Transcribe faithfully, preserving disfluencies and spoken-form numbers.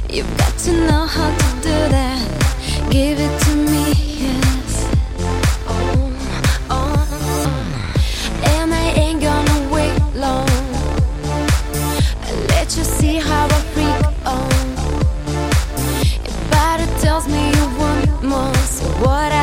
You've got to know how to do that. Give it to me, yes. Oh, oh, oh. And I ain't gonna wait long. I'll let you see how I freak on. Your body tells me you want more, so what I